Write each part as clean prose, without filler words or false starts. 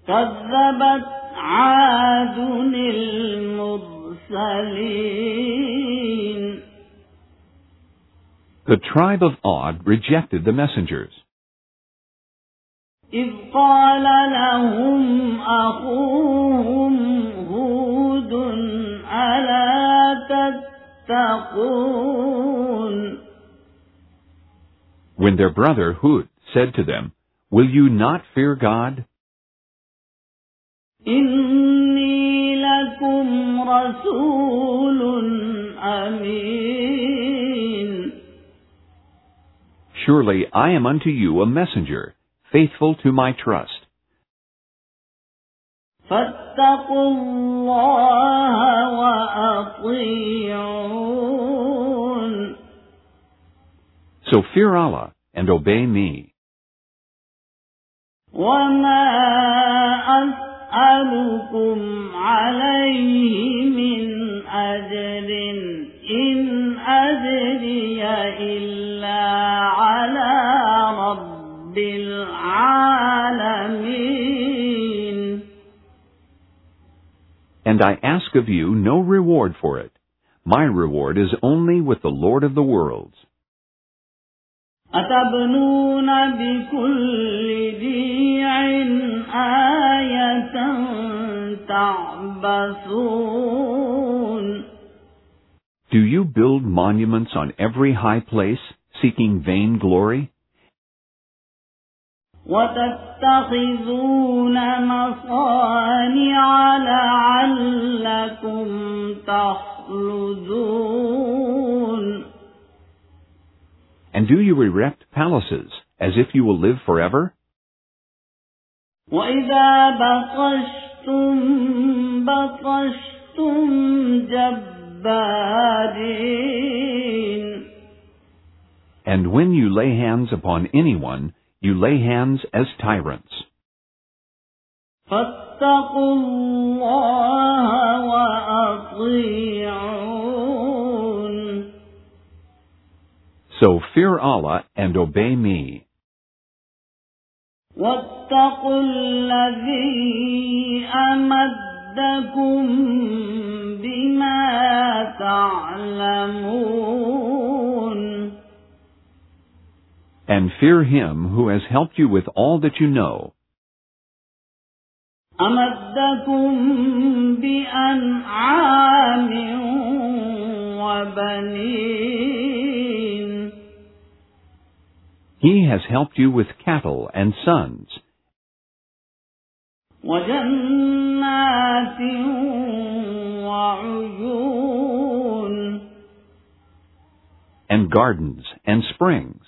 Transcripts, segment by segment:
كذبت عاد المرسلين. The tribe of Ad rejected the messengers. إذ قال لهم أخوهم هود ألا تتقون. When their brother Hud said to them, "Will you not fear God? إني لكم رسول أمين. Surely I am unto you a messenger, faithful to my trust. فاتقوا الله وأطيعون. So fear Allah and obey me. وما أسألكم عليه من أجر إن أجري إلا على رب العالمين. And I ask of you no reward for it. My reward is only with the Lord of the worlds. أتبنون بكل ريع آية تعبثون. Do you build monuments on every high place, seeking vain glory? وتتخذون مصانع لعلكم تخلدون. And do you erect palaces, as if you will live forever? وإذا بطشتم بطشتم جبارين. And when you lay hands upon anyone, you lay hands as tyrants. فاتقوا الله وأطيعون. So fear Allah and obey me. واتقوا الذي أمدكم بما تعلمون. And fear Him who has helped you with all that you know. أمدكم بأنعام وبنين. He has helped you with cattle and sons. وجنات وعيون. And gardens and springs.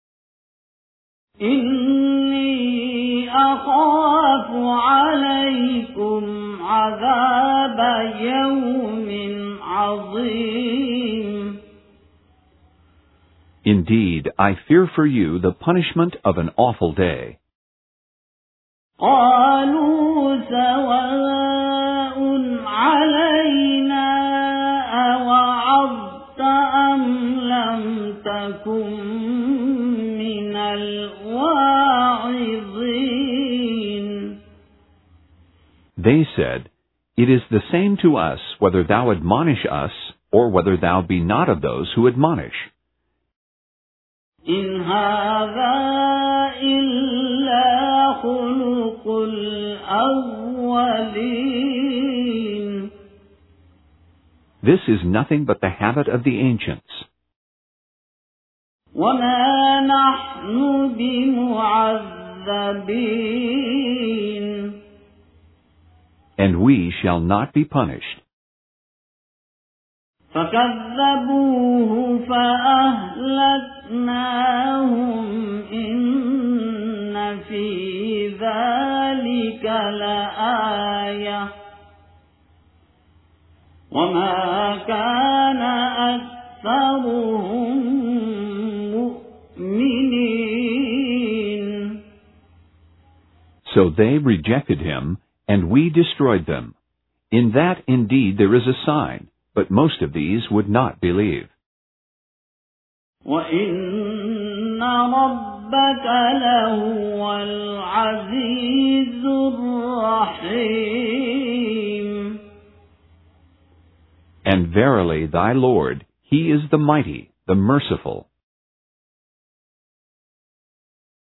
إني أخاف عليكم عذاب يوم عظيم. Indeed, I fear for you the punishment of an awful day. قالوا سواء علينا أوعظت أم لم تكن من الواعظين. They said, "It is the same to us whether thou admonish us or whether thou be not of those who admonish." إن هذا إلا خلق الأولين. This is nothing but the habit of the ancients. وما نحن بمعذبين. And we shall not be punished. فكذبوه فأهلكناهم إن في ذلك لآية وما كان أكثرهم مؤمنين. So they rejected him, and we destroyed them. In that indeed there is a sign, but most of these would not believe. وَإِنَّ رَبَّكَ لَهُوَ الْعَزِيزُ الرَّحِيمُ. الرحيم. And verily thy Lord, He is the mighty, the merciful.